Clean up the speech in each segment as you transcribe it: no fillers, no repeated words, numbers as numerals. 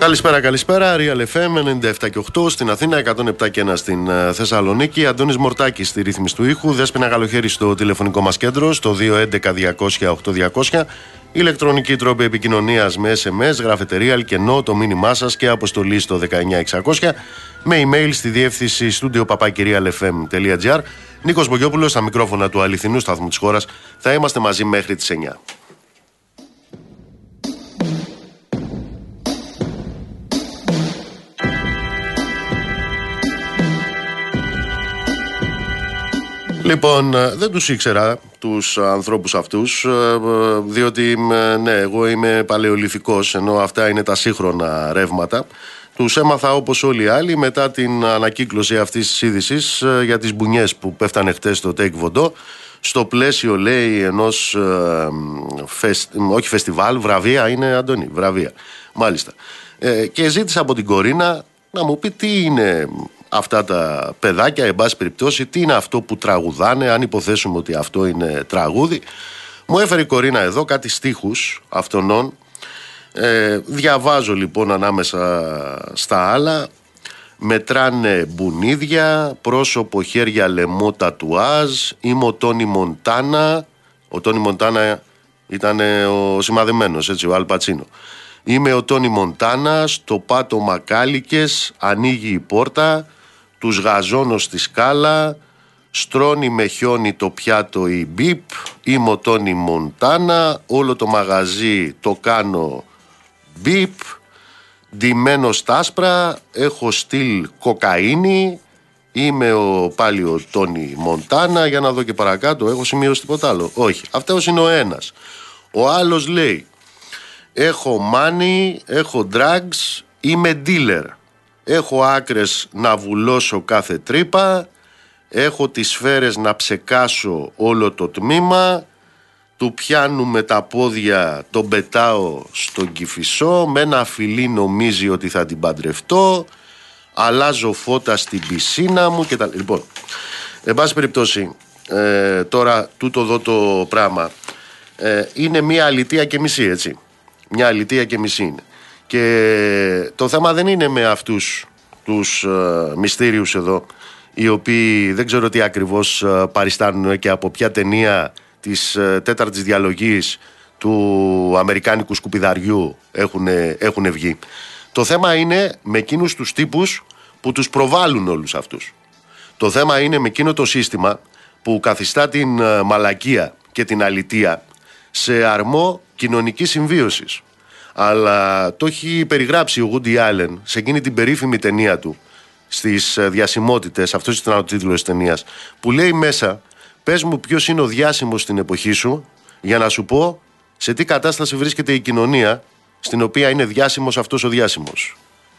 Καλησπέρα. Real FM 97 και 8 στην Αθήνα, 107 και 1 στην Θεσσαλονίκη. Αντώνης Μορτάκης στη ρύθμιση του ήχου. Δέσποινα Καλοχέρη στο τηλεφωνικό μας κέντρο, στο 211-200-8200. Ηλεκτρονική τρόπη επικοινωνίας με SMS, γράφετε Real και No το μήνυμά σας και αποστολή στο 19600. Με email στη διεύθυνση studio@realfm.gr. Νίκος Μπογιόπουλος στα μικρόφωνα του αληθινού σταθμού της χώρας. Θα είμαστε μαζί μέχρι τις 9. Λοιπόν, δεν τους ήξερα τους ανθρώπους αυτούς, διότι ναι, εγώ είμαι παλαιολιθικός, ενώ αυτά είναι τα σύγχρονα ρεύματα. Τους έμαθα όπως όλοι οι άλλοι μετά την ανακύκλωση αυτής της είδησης για τις μπουνιές που πέφτανε χτες στο Take Βοντό, στο πλαίσιο, λέει, ενός όχι φεστιβάλ, βραβεία είναι, Αντώνη, βραβεία, μάλιστα. Και ζήτησα από την Κορίνα να μου πει τι είναι αυτά τα παιδάκια, εν πάση περιπτώσει, τι είναι αυτό που τραγουδάνε, αν υποθέσουμε ότι αυτό είναι τραγούδι. Μου έφερε η Κορίνα εδώ κάτι στίχους αυτονών. Διαβάζω λοιπόν ανάμεσα στα άλλα. Μετράνε μπουνίδια, πρόσωπο, χέρια, λαιμό, τατουάζ. Είμαι ο Τόνι Μοντάνα. Ο Τόνι Μοντάνα ήταν ο σημαδεμένος, έτσι, ο Αλ Πατσίνο. Είμαι ο Τόνι Μοντάνα, στο πάτωμα κάλικες, ανοίγει η πόρτα, τους γαζώνω στη σκάλα, στρώνει με χιόνι το πιάτο η μπιπ, είμαι ο Τόνι Μοντάνα, όλο το μαγαζί το κάνω μπιπ, ντυμένο στα άσπρα, έχω στυλ κοκαίνη, είμαι πάλι ο Τόνι Μοντάνα, για να δω και παρακάτω, έχω σημειώσει τίποτα άλλο? Όχι, αυτός είναι ο ένας. Ο άλλος λέει, έχω money, έχω drugs, είμαι dealer. Έχω άκρες να βουλώσω κάθε τρύπα, έχω τις σφαίρες να ψεκάσω όλο το τμήμα, του πιάνου με τα πόδια, τον πετάω στον Κηφισό, με ένα φιλί νομίζει ότι θα την παντρευτώ, αλλάζω φώτα στην πισίνα μου κτλ. Λοιπόν, εν πάση περιπτώσει, τώρα τούτο εδώ το πράγμα είναι μια αλητεία και μισή, έτσι. Μια αλητεία και μισή είναι. Και το θέμα δεν είναι με αυτούς τους μυστήριους εδώ, οι οποίοι δεν ξέρω τι ακριβώς παριστάνουν και από ποια ταινία της τέταρτης διαλογής του αμερικάνικου σκουπιδαριού έχουν βγει. Το θέμα είναι με εκείνους τους τύπους που τους προβάλλουν όλους αυτούς. Το θέμα είναι με εκείνο το σύστημα που καθιστά την μαλακία και την αλητεία σε αρμό κοινωνικής συμβίωσης. Αλλά το έχει περιγράψει ο Γούντι Άλεν σε εκείνη την περίφημη ταινία του, στις διασημότητες, αυτός ήταν ο τίτλος της ταινίας, που λέει μέσα, πες μου ποιος είναι ο διάσημος στην εποχή σου, για να σου πω σε τι κατάσταση βρίσκεται η κοινωνία στην οποία είναι διάσημος αυτός ο διάσημος.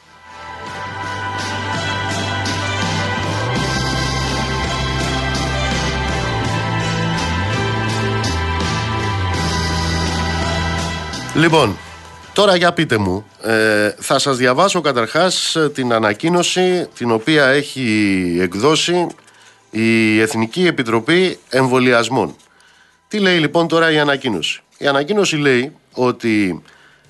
Λοιπόν, τώρα για πείτε μου, θα σας διαβάσω καταρχάς την ανακοίνωση την οποία έχει εκδώσει η Εθνική Επιτροπή Εμβολιασμών. Τι λέει λοιπόν τώρα η ανακοίνωση? Η ανακοίνωση λέει ότι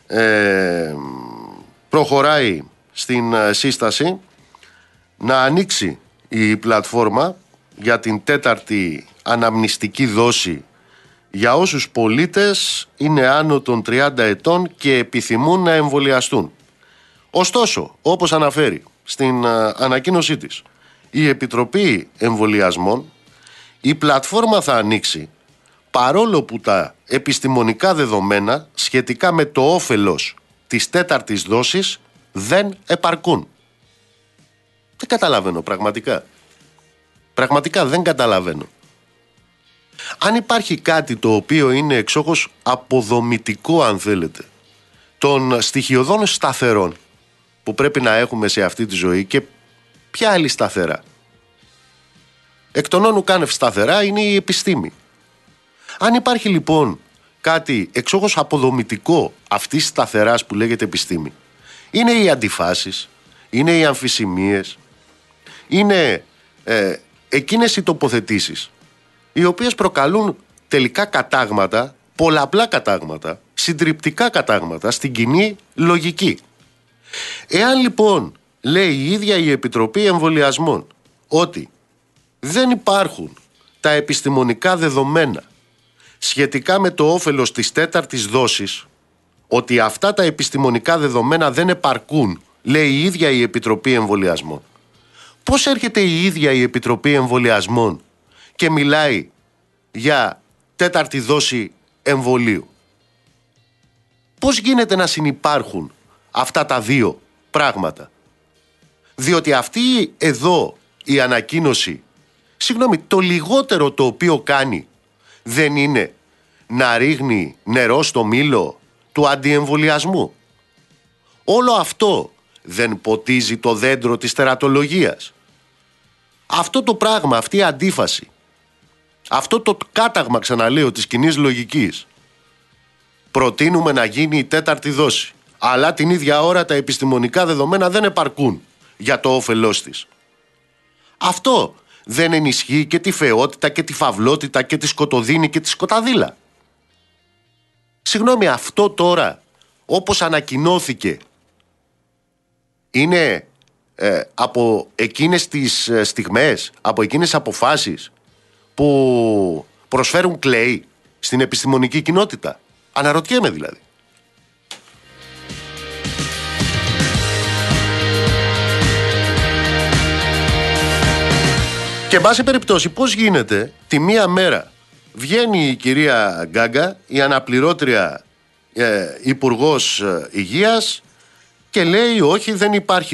προχωράει στην σύσταση να ανοίξει η πλατφόρμα για την τέταρτη αναμνηστική δόση για όσους πολίτες είναι άνω των 30 ετών και επιθυμούν να εμβολιαστούν. Ωστόσο, όπως αναφέρει στην ανακοίνωσή της η Επιτροπή Εμβολιασμών, η πλατφόρμα θα ανοίξει παρόλο που τα επιστημονικά δεδομένα σχετικά με το όφελος της τέταρτης δόσης δεν επαρκούν. Δεν καταλαβαίνω πραγματικά. Πραγματικά δεν καταλαβαίνω. Αν υπάρχει κάτι το οποίο είναι εξόχως αποδομητικό, αν θέλετε, των στοιχειωδών σταθερών που πρέπει να έχουμε σε αυτή τη ζωή, και ποια άλλη σταθερά? Εκ των όνου κάνευ σταθερά είναι η επιστήμη. Αν υπάρχει λοιπόν κάτι εξόχως αποδομητικό αυτής της σταθεράς που λέγεται επιστήμη, είναι οι αντιφάσεις, είναι οι αμφισημίες, είναι εκείνες οι τοποθετήσεις οι οποίες προκαλούν τελικά κατάγματα, πολλαπλά κατάγματα, συντριπτικά κατάγματα στην κοινή λογική. Εάν λοιπόν λέει η ίδια η Επιτροπή Εμβολιασμών ότι δεν υπάρχουν τα επιστημονικά δεδομένα σχετικά με το όφελος της τέταρτης δόσης, ότι αυτά τα επιστημονικά δεδομένα δεν επαρκούν, λέει η ίδια η Επιτροπή Εμβολιασμών, πώς έρχεται η ίδια η Επιτροπή Εμβολιασμών και μιλάει για τέταρτη δόση εμβολίου? Πώς γίνεται να συνυπάρχουν αυτά τα δύο πράγματα? Διότι αυτή εδώ η ανακοίνωση, συγγνώμη, το λιγότερο το οποίο κάνει δεν είναι να ρίχνει νερό στο μήλο του αντιεμβολιασμού. Όλο αυτό δεν ποτίζει το δέντρο της τερατολογίας. Αυτό το πράγμα, αυτή η αντίφαση, αυτό το κάταγμα, ξαναλέω, της κοινής λογικής, προτείνουμε να γίνει η τέταρτη δόση, αλλά την ίδια ώρα τα επιστημονικά δεδομένα δεν επαρκούν για το όφελός της. Αυτό δεν ενισχύει και τη φεότητα και τη φαυλότητα και τη σκοτωδίνη και τη σκοταδίλα? Συγγνώμη, αυτό τώρα όπως ανακοινώθηκε είναι από εκείνες τις στιγμές, από εκείνες αποφάσεις που προσφέρουν κλέη στην επιστημονική κοινότητα? Αναρωτιέμαι δηλαδή. Και εν πάση περιπτώσει, πώς γίνεται τη μία μέρα βγαίνει η κυρία Γκάγκα, η αναπληρώτρια υπουργός υγείας, και λέει όχι, δεν υπάρχει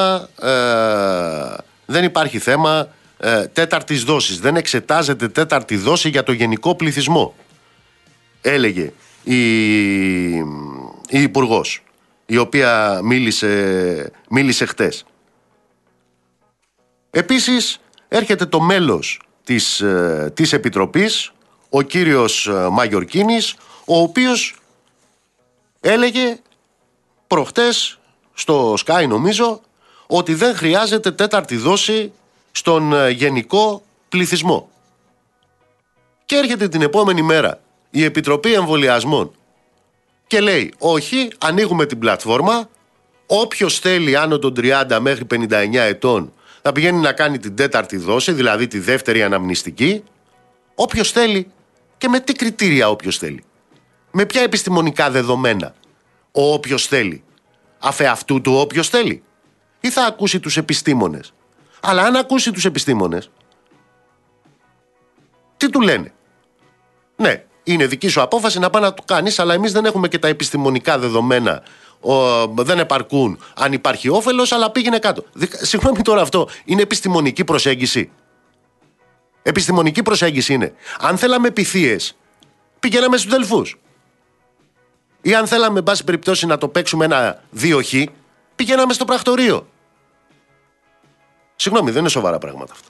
θέμα τέταρτης δόσης, δεν εξετάζεται τέταρτη δόση για το γενικό πληθυσμό, έλεγε η υπουργός, η οποία μίλησε χτες. Επίσης έρχεται το μέλος της Επιτροπής, ο κύριος Μαγιορκίνης, ο οποίος έλεγε προχτές στο Sky, νομίζω, ότι δεν χρειάζεται τέταρτη δόση στον γενικό πληθυσμό. Και έρχεται την επόμενη μέρα η Επιτροπή Εμβολιασμών και λέει όχι, ανοίγουμε την πλατφόρμα, όποιος θέλει άνω των 30 μέχρι 59 ετών θα πηγαίνει να κάνει την τέταρτη δόση, δηλαδή τη δεύτερη αναμνηστική, όποιος θέλει. Και με τι κριτήρια όποιος θέλει? Με ποια επιστημονικά δεδομένα ο όποιος θέλει? Αφεαυτού του όποιος θέλει? Ή θα ακούσει τους επιστήμονες? Αλλά αν ακούσει τους επιστήμονες, τι του λένε? Ναι, είναι δική σου απόφαση να πάει να το κάνεις, αλλά εμείς δεν έχουμε και τα επιστημονικά δεδομένα. Δεν επαρκούν αν υπάρχει όφελος, αλλά πήγαινε κάτω. Συγγνώμη τώρα, αυτό είναι επιστημονική προσέγγιση? Επιστημονική προσέγγιση είναι. Αν θέλαμε πυθίες, πηγαίναμε στους Δελφούς. Ή αν θέλαμε, εν πάση περιπτώσει, να το παίξουμε ένα 2χ, πηγαίναμε στο πρακτορείο. Συγγνώμη, δεν είναι σοβαρά πράγματα αυτά.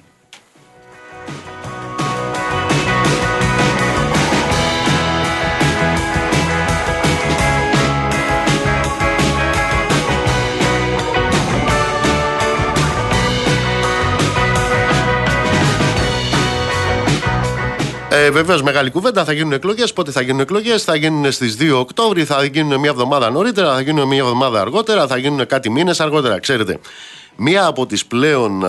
Βεβαίως, μεγάλη κουβέντα, θα γίνουν εκλογές. Πότε θα γίνουν εκλογές? Θα γίνουν στις 2 Οκτώβρη, θα γίνουν μια εβδομάδα νωρίτερα, θα γίνουν μια εβδομάδα αργότερα, θα γίνουν κάτι μήνες αργότερα. Ξέρετε, μία από τις πλέον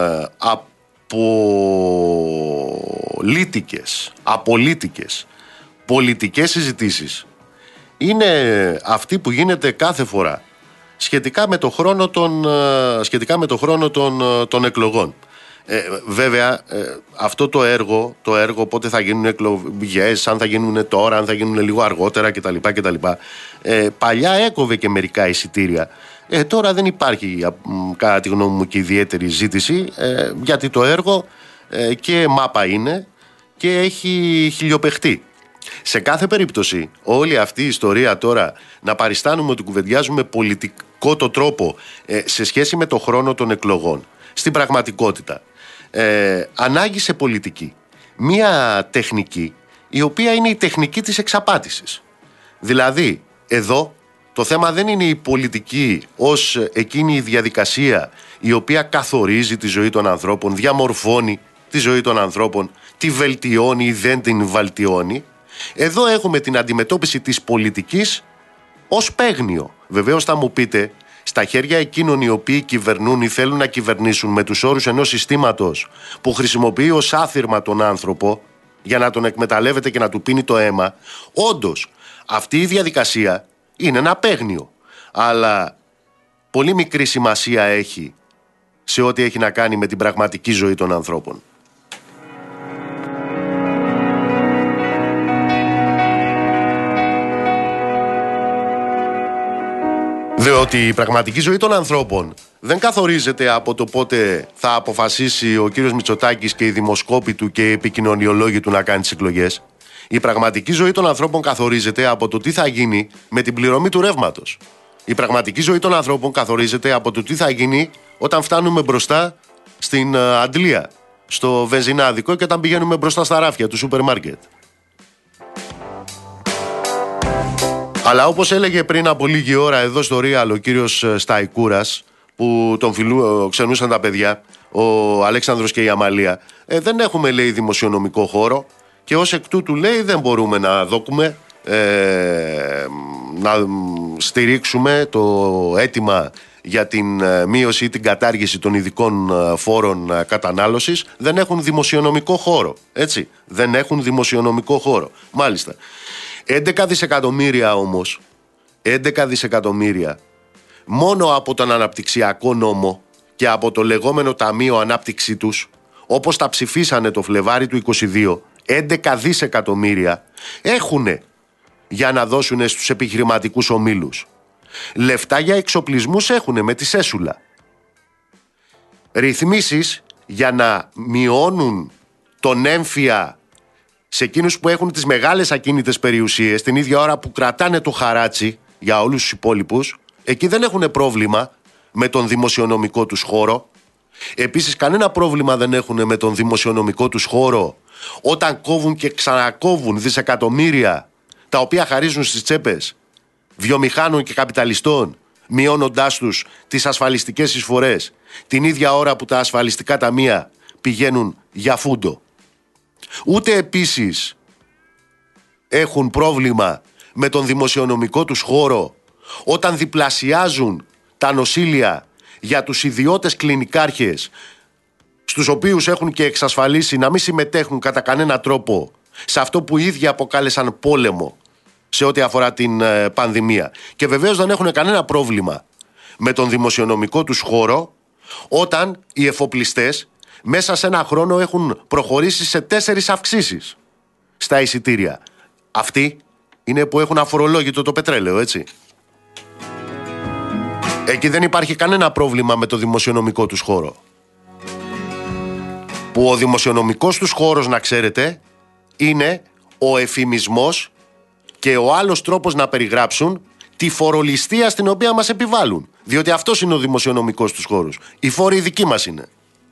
απολύτικες πολιτικές συζητήσεις είναι αυτή που γίνεται κάθε φορά σχετικά με το χρόνο των εκλογών. Βέβαια, αυτό το έργο πότε θα γίνουν εκλογές, αν θα γίνουν τώρα, αν θα γίνουν λίγο αργότερα κτλ. Παλιά έκοβε και μερικά εισιτήρια. Τώρα δεν υπάρχει, κατά τη γνώμη μου, και ιδιαίτερη ζήτηση, γιατί το έργο και μάπα είναι και έχει χιλιοπαιχτεί. Σε κάθε περίπτωση, όλη αυτή η ιστορία τώρα να παριστάνουμε ότι κουβεντιάζουμε πολιτικό το τρόπο σε σχέση με το χρόνο των εκλογών, στην πραγματικότητα ανάγκησε πολιτική μία τεχνική, η οποία είναι η τεχνική της εξαπάτησης. Δηλαδή, εδώ το θέμα δεν είναι η πολιτική ως εκείνη η διαδικασία η οποία καθορίζει τη ζωή των ανθρώπων, διαμορφώνει τη ζωή των ανθρώπων, τη βελτιώνει ή δεν την βελτιώνει. Εδώ έχουμε την αντιμετώπιση της πολιτικής ως παίγνιο. Βεβαίως θα μου πείτε, στα χέρια εκείνων οι οποίοι κυβερνούν ή θέλουν να κυβερνήσουν με τους όρους ενός συστήματος που χρησιμοποιεί ως άθυρμα τον άνθρωπο για να τον εκμεταλλεύεται και να του πίνει το αίμα, όντως αυτή η διαδικασία είναι ένα παίγνιο, αλλά πολύ μικρή σημασία έχει σε ό,τι έχει να κάνει με την πραγματική ζωή των ανθρώπων. Διότι η πραγματική ζωή των ανθρώπων δεν καθορίζεται από το πότε θα αποφασίσει ο κύριος Μητσοτάκης και οι δημοσκόποι του και οι επικοινωνιολόγοι του να κάνει τις εκλογές. Η πραγματική ζωή των ανθρώπων καθορίζεται από το τι θα γίνει με την πληρωμή του ρεύματος. Η πραγματική ζωή των ανθρώπων καθορίζεται από το τι θα γίνει όταν φτάνουμε μπροστά στην αντλία, στο βενζινάδικο και όταν πηγαίνουμε μπροστά στα ράφια του σούπερ μάρκετ. Αλλά όπως έλεγε πριν από λίγη ώρα εδώ στο Real ο κύριος Σταϊκούρας, που τον ξενούσαν τα παιδιά, ο Αλέξανδρος και η Αμαλία, δεν έχουμε, λέει, δημοσιονομικό χώρο και ως εκ τούτου, λέει, δεν μπορούμε να δώκουμε, να στηρίξουμε το αίτημα για την μείωση ή την κατάργηση των ειδικών φόρων κατανάλωσης. Δεν έχουν δημοσιονομικό χώρο, έτσι, δεν έχουν δημοσιονομικό χώρο. Μάλιστα. 11 δισεκατομμύρια όμως, 11 δισεκατομμύρια μόνο από τον αναπτυξιακό νόμο και από το λεγόμενο Ταμείο Ανάπτυξή τους, όπως τα ψηφίσανε το Φλεβάρι του 22, 11 δισεκατομμύρια έχουνε για να δώσουν στους επιχειρηματικούς ομίλους. Λεφτά για εξοπλισμούς έχουνε με τη σέσουλα. Ρυθμίσεις για να μειώνουν τον έμφυα σε εκείνους που έχουν τις μεγάλες ακίνητες περιουσίες, την ίδια ώρα που κρατάνε το χαράτσι για όλους τους υπόλοιπους, εκεί δεν έχουν πρόβλημα με τον δημοσιονομικό τους χώρο. Επίσης, κανένα πρόβλημα δεν έχουν με τον δημοσιονομικό τους χώρο όταν κόβουν και ξανακόβουν δισεκατομμύρια τα οποία χαρίζουν στις τσέπες βιομηχάνων και καπιταλιστών, μειώνοντάς τους τις ασφαλιστικές εισφορές την ίδια ώρα που τα ασφαλιστικά ταμεία πηγαίνουν για φούντο. Ούτε επίσης έχουν πρόβλημα με τον δημοσιονομικό τους χώρο όταν διπλασιάζουν τα νοσήλια για τους ιδιώτες κλινικάρχες, στους οποίους έχουν και εξασφαλίσει να μην συμμετέχουν κατά κανένα τρόπο σε αυτό που οι ίδιοι αποκάλεσαν πόλεμο σε ό,τι αφορά την πανδημία. Και βεβαίως δεν έχουν κανένα πρόβλημα με τον δημοσιονομικό τους χώρο όταν οι εφοπλιστές μέσα σε ένα χρόνο έχουν προχωρήσει σε 4 αυξήσεις στα εισιτήρια. Αυτοί είναι που έχουν αφορολόγητο το πετρέλαιο, έτσι. Εκεί δεν υπάρχει κανένα πρόβλημα με το δημοσιονομικό τους χώρο. Που ο δημοσιονομικός τους χώρος, να ξέρετε, είναι ο εφημισμός και ο άλλος τρόπος να περιγράψουν τη φορολιστία στην οποία μας επιβάλλουν. Διότι αυτός είναι ο δημοσιονομικός τους χώρος. Οι φόροι δικοί μας είναι.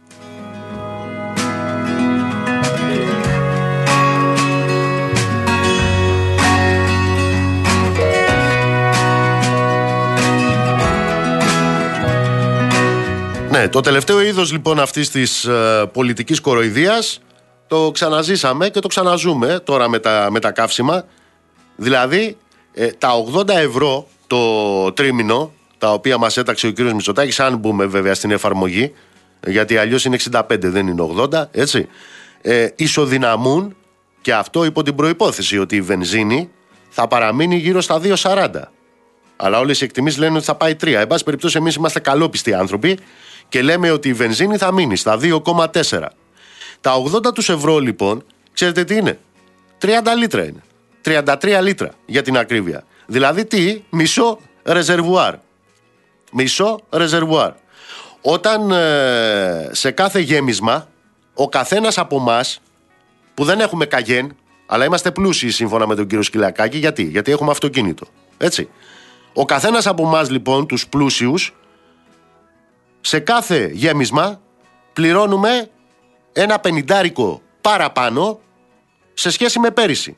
Ναι, το τελευταίο είδος λοιπόν αυτής της πολιτικής κοροϊδίας το ξαναζήσαμε και το ξαναζούμε τώρα με τα καύσιμα. Δηλαδή τα 80 ευρώ το τρίμηνο, τα οποία μας έταξε ο κύριος Μητσοτάκης, αν μπούμε βέβαια στην εφαρμογή, γιατί αλλιώς είναι 65 δεν είναι 80, έτσι, ισοδυναμούν, και αυτό υπό την προϋπόθεση ότι η βενζίνη θα παραμείνει γύρω στα 2,40. Αλλά όλες οι εκτιμήσεις λένε ότι θα πάει 3. Εν πάση περιπτώσει, εμείς είμαστε καλόπιστοι άνθρωποι και λέμε ότι η βενζίνη θα μείνει στα 2,4. Τα 80 τους ευρώ λοιπόν, ξέρετε τι είναι? 30 λίτρα είναι. 33 λίτρα για την ακρίβεια. Δηλαδή τι? Μισό ρεζερβουάρ. Μισό ρεζερβουάρ. Όταν σε κάθε γέμισμα ο καθένας από εμάς που δεν έχουμε καγέν, αλλά είμαστε πλούσιοι σύμφωνα με τον κύριο Σκυλακάκη, γιατί έχουμε αυτοκίνητο, έτσι. Ο καθένας από εμάς λοιπόν, τους πλούσιους, σε κάθε γέμισμα πληρώνουμε ένα 50 παραπάνω σε σχέση με πέρυσι.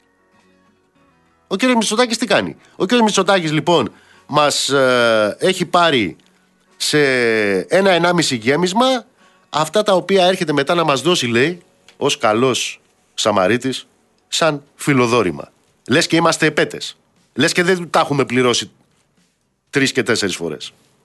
Ο κύριος Μητσοτάκης τι κάνει? Ο κύριος Μητσοτάκης λοιπόν μας έχει πάρει σε 1,5 γέμισμα αυτά τα οποία έρχεται μετά να μας δώσει, λέει, ως καλός Σαμαρίτης, σαν φιλοδόρημα. Λες και είμαστε επέτες. Λες και δεν τα έχουμε πληρώσει 3 και 4 φορές.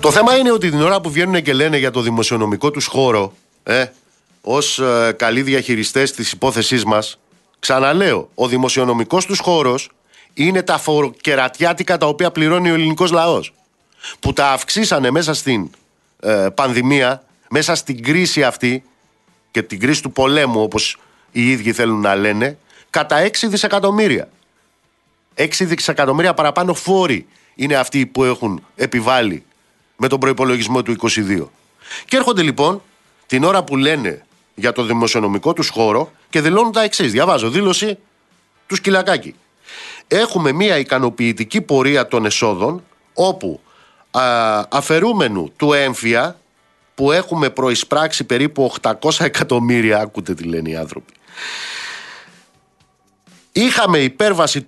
Το θέμα είναι ότι την ώρα που βγαίνουν και λένε για το δημοσιονομικό τους χώρο, ως καλοί διαχειριστές της υπόθεσής μας, ξαναλέω, ο δημοσιονομικός τους χώρος είναι τα φοροκερατιάτικα τα οποία πληρώνει ο ελληνικός λαός, που τα αυξήσανε μέσα στην πανδημία, μέσα στην κρίση αυτή και την κρίση του πολέμου, όπως οι ίδιοι θέλουν να λένε, κατά 6 δισεκατομμύρια. 6 δισεκατομμύρια παραπάνω φόροι είναι αυτοί που έχουν επιβάλει με τον προϋπολογισμό του 22. Και έρχονται λοιπόν την ώρα που λένε για το δημοσιονομικό τους χώρο και δηλώνουν τα εξής. Διαβάζω δήλωση του Σκυλακάκη. Έχουμε μια ικανοποιητική πορεία των εσόδων, όπου αφαιρούμενου του έμφυα που έχουμε προεισπράξει περίπου 800 εκατομμύρια, ακούτε τι λένε οι άνθρωποι, είχαμε υπέρβαση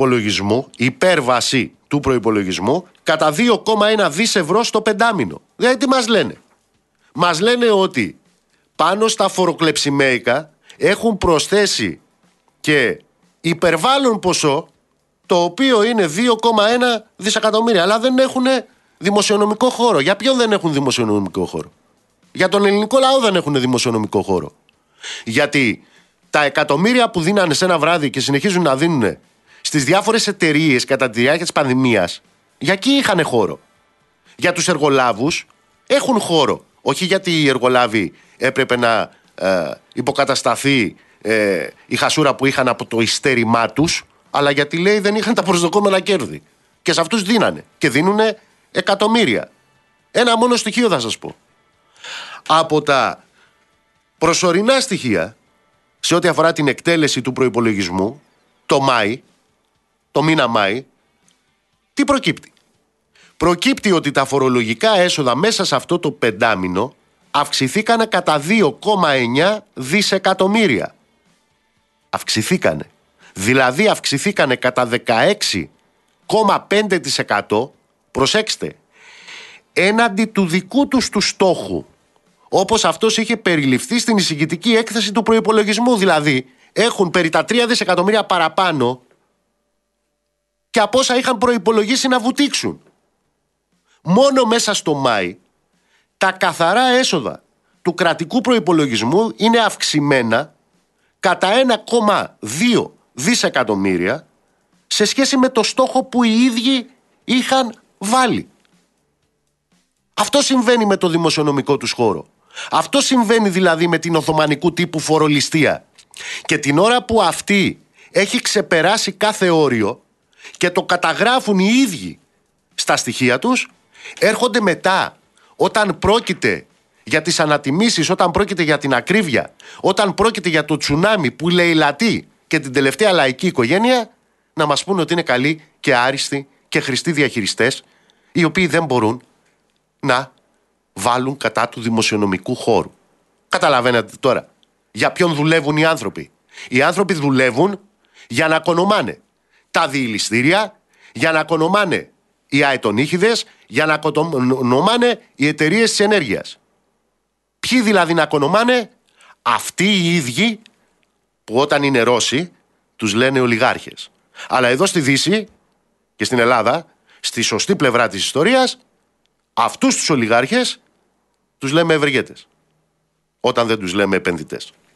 του προϋπολογισμού κατά 2,1 δις ευρώ στο πεντάμινο. Δηλαδή τι μας λένε? Μας λένε ότι πάνω στα φοροκλεψιμαίικα έχουν προσθέσει και υπερβάλλον ποσό, το οποίο είναι 2,1 δισεκατομμύρια, αλλά δεν έχουν δημοσιονομικό χώρο. Για ποιον δεν έχουν δημοσιονομικό χώρο? Για τον ελληνικό λαό δεν έχουν δημοσιονομικό χώρο. Γιατί τα εκατομμύρια που δίνανε σε ένα βράδυ και συνεχίζουν να δίνουν στις διάφορες εταιρείες κατά τη διάρκεια της πανδημίας, για εκεί είχαν χώρο. Για τους εργολάβους έχουν χώρο. Όχι γιατί οι εργολάβοι έπρεπε να υποκατασταθεί η χασούρα που είχαν από το ειστέρημά τους, αλλά γιατί, λέει, δεν είχαν τα προσδοκόμενα κέρδη. Και σε αυτούς δίνανε. Και δίνουνε εκατομμύρια. Ένα μόνο στοιχείο θα σας πω. Από τα προσωρινά στοιχεία σε ό,τι αφορά την εκτέλεση του προϋπολογισμού το μήνα Μάη, τι προκύπτει? Προκύπτει ότι τα φορολογικά έσοδα μέσα σε αυτό το πεντάμινο αυξηθήκανε κατά 2,9 δισεκατομμύρια. Αυξηθήκανε. Δηλαδή αυξηθήκανε κατά 16,5%, προσέξτε, έναντι του δικού τους του στόχου, όπως αυτός είχε περιληφθεί στην εισηγητική έκθεση του προϋπολογισμού. Δηλαδή έχουν περί τα 3 δισεκατομμύρια παραπάνω και από όσα είχαν προϋπολογίσει να βουτήξουν. Μόνο μέσα στο Μάη τα καθαρά έσοδα του κρατικού προϋπολογισμού είναι αυξημένα κατά 1,2 δισεκατομμύρια σε σχέση με το στόχο που οι ίδιοι είχαν βάλει. Αυτό συμβαίνει με το δημοσιονομικό τους χώρο. Αυτό συμβαίνει δηλαδή με την οθωμανικού τύπου φορολιστία. Και την ώρα που αυτή έχει ξεπεράσει κάθε όριο και το καταγράφουν οι ίδιοι στα στοιχεία τους, έρχονται μετά όταν πρόκειται για τις ανατιμήσεις, όταν πρόκειται για την ακρίβεια, όταν πρόκειται για το τσουνάμι που λαιλατεί και την τελευταία λαϊκή οικογένεια, να μας πούνε ότι είναι καλοί και άριστοι και χρηστοί διαχειριστές, οι οποίοι δεν μπορούν να βάλουν κατά του δημοσιονομικού χώρου. Καταλαβαίνετε τώρα για ποιον δουλεύουν οι άνθρωποι? Οι άνθρωποι δουλεύουν για να κονομάνε τα διηλιστήρια, για να κονομάνε οι αετονίχηδες, για να κονομάνε οι εταιρείες της ενέργειας. Ποιοι δηλαδή να κονομάνε? Αυτοί οι ίδιοι που όταν είναι Ρώσοι τους λένε ολιγάρχες. Αλλά εδώ στη Δύση και στην Ελλάδα, στη σωστή πλευρά της ιστορίας, αυτούς τους ολιγάρχες τους λέμε ευεργέτες, όταν δεν τους λέμε επενδυτές.